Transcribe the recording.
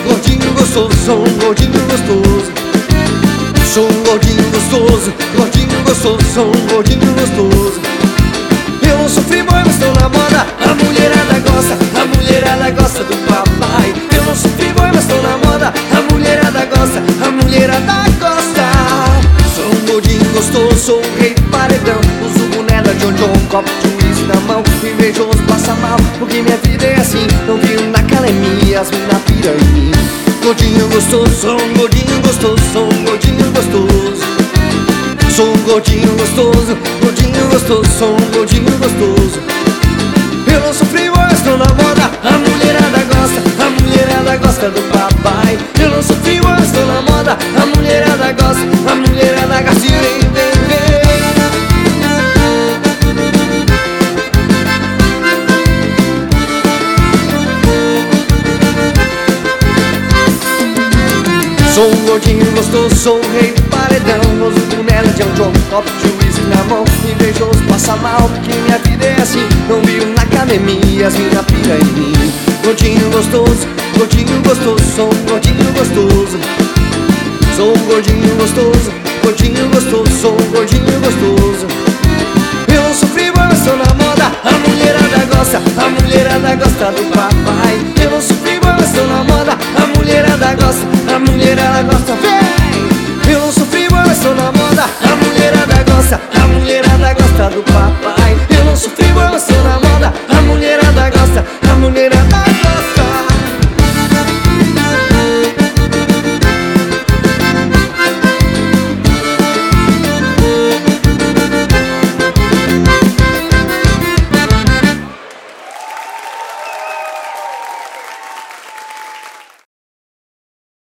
gordinho gostoso, sou um gordinho gostoso. Sou um gordinho gostoso, gordinho gostoso, sou um gordinho gostoso. Eu não sofri boy, mas estou na moda. A mulherada gosta do papai. Eu não sofri boy, mas estou na moda. A mulherada gosta. Sou um gordinho gostoso, sou o rei do paredão. Uso boné da John John, copo de uísque na mão. Invejoso passa mal, porque minha vida é assim. Não vivo na academia, as mina pira em mim. Gordinho gostoso, sou um gordinho gostoso, sou um gordinho gostoso. Sou um gordinho gostoso, gordinho gostoso, sou um gordinho gostoso. Eu não sofri, mas estou na moda. A mulherada gosta do papai. Eu não sofri, mas estou na moda. A mulherada gosta de vem. Sou um gordinho gostoso, sou o rei do paredão. Uso boné de um jogo, copo de uísque na mão. Invejoso passa mal, porque minha vida é assim. Não vivo na academia, as mina pira em mim. Gordinho gostoso, sou um gordinho gostoso. Sou um gordinho gostoso, sou um gordinho gostoso. Eu não sofri, mas estou na moda. A mulherada gosta do papai. Eu não sofri, mas estou na moda.